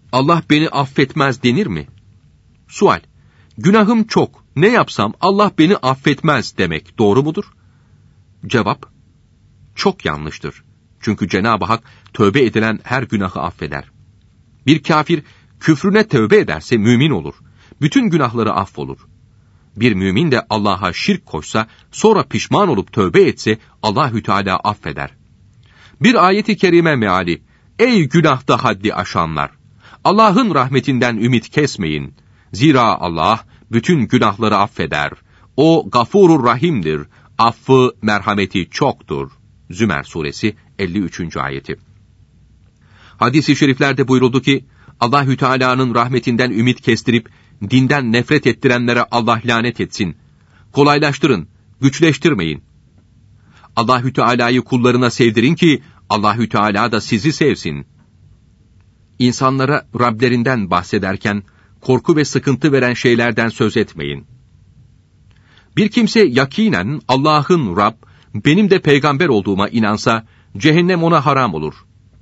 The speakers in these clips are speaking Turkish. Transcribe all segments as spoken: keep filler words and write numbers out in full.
Allah beni affetmez denir mi? Sual: günahım çok, ne yapsam Allah beni affetmez demek doğru mudur? Cevap: çok yanlıştır. Çünkü Cenab-ı Hak tövbe edilen her günahı affeder. Bir kafir küfrüne tövbe ederse mümin olur. Bütün günahları affolur. Bir mümin de Allah'a şirk koşsa, sonra pişman olup tövbe etse Allahü Teala affeder. Bir ayeti kerime meali: ey günahta haddi aşanlar! Allah'ın rahmetinden ümit kesmeyin. Zira Allah bütün günahları affeder. O Gafurur Rahim'dir. Affı, merhameti çoktur. Zümer suresi elli üçüncü ayeti. Hadis-i şeriflerde buyuruldu ki, Allahü Teala'nın rahmetinden ümit kestirip dinden nefret ettirenlere Allah lanet etsin. Kolaylaştırın, güçleştirmeyin. Allahü Teala'yı kullarına sevdirin ki Allahü Teala da sizi sevsin. İnsanlara Rablerinden bahsederken korku ve sıkıntı veren şeylerden söz etmeyin. Bir kimse yakinen Allah'ın Rab, benim de peygamber olduğuma inansa, cehennem ona haram olur.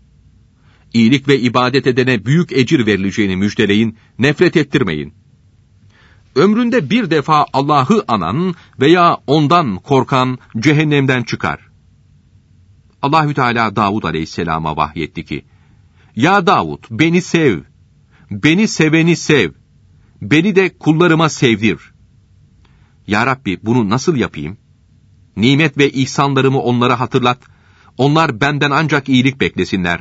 İyilik ve ibadet edene büyük ecir verileceğini müjdeleyin, nefret ettirmeyin. Ömründe bir defa Allah'ı anan veya ondan korkan cehennemden çıkar. Allahü Teala Davud Aleyhisselam'a vahyetti ki, ya Davud, beni sev, beni seveni sev, beni de kullarıma sevdir. Ya Rabbi, bunu nasıl yapayım? Nimet ve ihsanlarımı onlara hatırlat, onlar benden ancak iyilik beklesinler.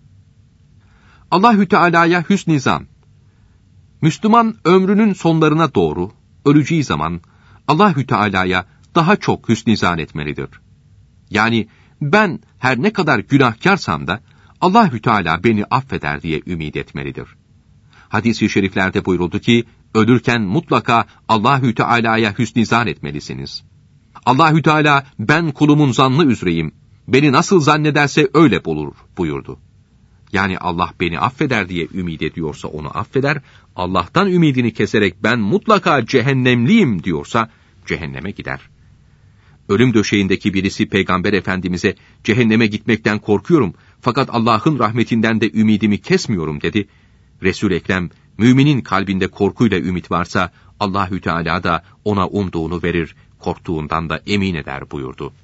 Allahü Teala'ya hüsn-i zan. Müslüman ömrünün sonlarına doğru, öleceği zaman Allahü Teala'ya daha çok hüsn-i zan etmelidir. Yani ben her ne kadar günahkarsam da Allahü Teala beni affeder diye ümit etmelidir. Hadis-i şeriflerde buyuruldu ki, ölürken mutlaka Allahü Teala'ya hüsn-i zan etmelisiniz. Allahü Teala ben kulumun zannı üzereyim, beni nasıl zannederse öyle bulur buyurdu. Yani Allah beni affeder diye ümit ediyorsa onu affeder, Allah'tan ümidini keserek ben mutlaka cehennemliyim diyorsa cehenneme gider. Ölüm döşeğindeki birisi Peygamber Efendimiz'e cehenneme gitmekten korkuyorum fakat Allah'ın rahmetinden de ümidimi kesmiyorum dedi. Resul-i Ekrem, müminin kalbinde korkuyla ümit varsa Allahü Teala da ona umduğunu verir, korktuğundan da emin eder buyurdu.